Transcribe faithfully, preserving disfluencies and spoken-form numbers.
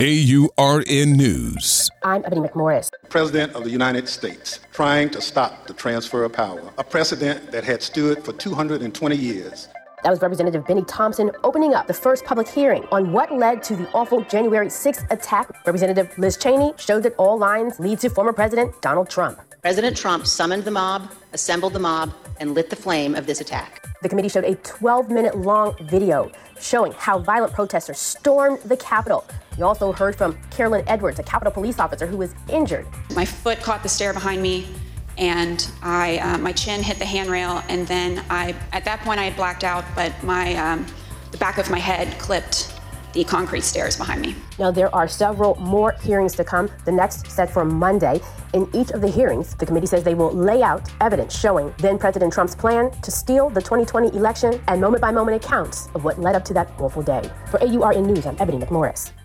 A U R N News. I'm Ebony McMorris. President of the United States trying to stop the transfer of power, a precedent that had stood for two hundred twenty years. That was Representative Benny Thompson opening up the first public hearing on what led to the awful January sixth attack. Representative Liz Cheney showed that all lines lead to former President Donald Trump. President Trump summoned the mob, assembled the mob, and lit the flame of this attack. The committee showed a twelve-minute long video showing how violent protesters stormed the Capitol. You also heard from Carolyn Edwards, a Capitol police officer who was injured. My foot caught the stair behind me, and I, uh, my chin hit the handrail, and then I, at that point I had blacked out, but my, um, the back of my head clipped the concrete stairs behind me. Now, there are several more hearings to come, the next set for Monday. In each of the hearings, the committee says they will lay out evidence showing then-President Trump's plan to steal the twenty twenty election and moment-by-moment accounts of what led up to that awful day. For A U R N News, I'm Ebony McMorris.